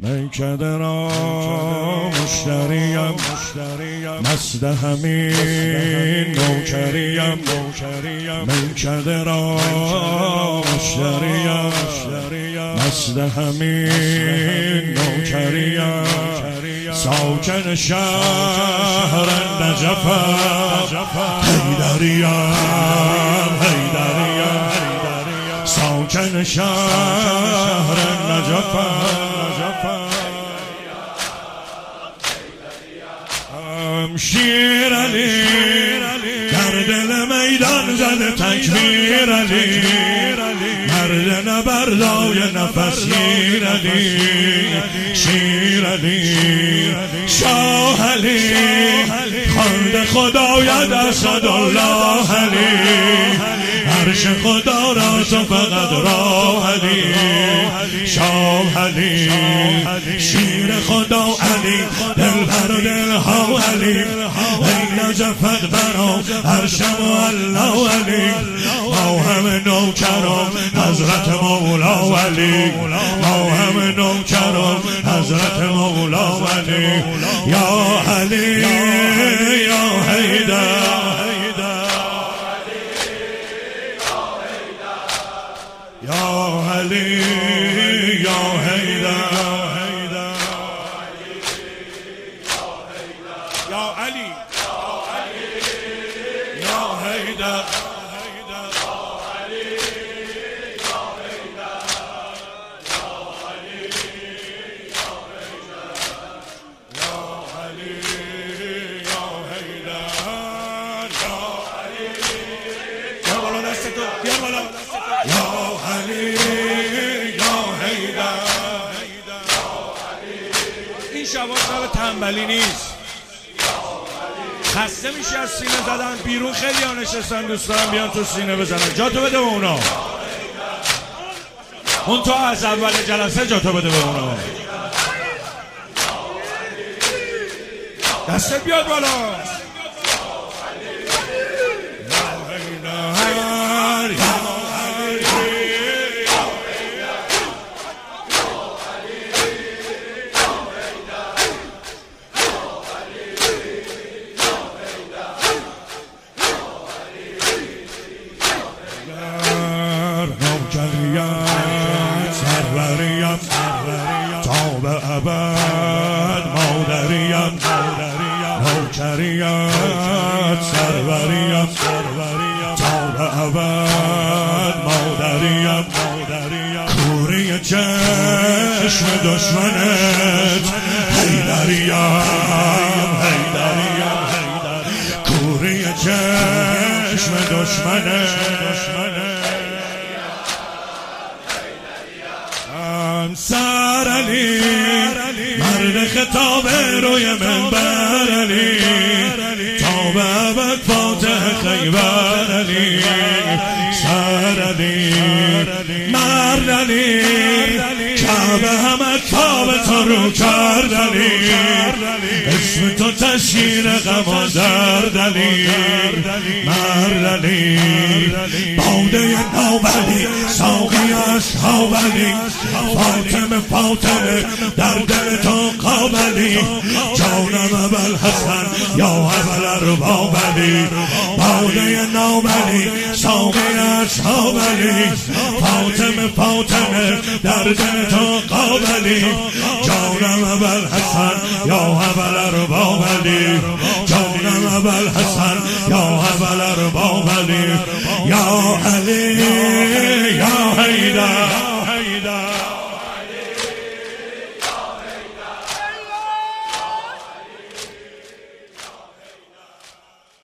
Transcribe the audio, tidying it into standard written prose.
میکده را مشتریم مست همین نوکریم میکده را مشتریم مست همین نوکریم ساکن شهر نجفم حیدریم ساکن شهر نجفم شیر علی در دل میدان زده تکبیر علی مرد نبردای نفس گیر علی شیر علی شاه علی خواند خدایت اسدالله علی عرش خدا را تو فقط راه علی شاه علی شیر خدا علی دلبر دلها علی ای نجفت برا عرشم و الله علی ما همه نوکران حضرت مولا علی ما همه نوکران حضرت مولا علی یا علی یا حیدر یا علی یا حیدر یا علی یا حیدر این شب تنبلی نیست. خسته میشه از سینه زدن بیرون، خیلی ها نشستن دوست دارم بیان تو سینه بزنن. جاتو بده به اونا، اون تو از اول جلسه جاتو بده به اونا. دستت بیاد بالا. سروریم تا به ابد مادریم نوکریت سروریم تا به ابد مادریم کوری چشم دشمنت حیدریم کوری چشم دشمنت سر علی مرد خطاب روی منبر علی تا به ابد فاتح خیبر علی سر علی مرد علی کعبه همه کعبه تا رو کرد علی اسم تو تشکیل غم و درد علی مرد علی باده نوبلی ساقی اصحاب علی فاطمه در دل تو قابلی جانم ابوالحسن یا ابوالارباب علی باده نوبلی ساقی اصحاب علی فاطمه در دل تو قابلی جانم ابوالحسن یا ابوالارباب علی جانم ابوالحسن یا ابوالارباب علی یا علی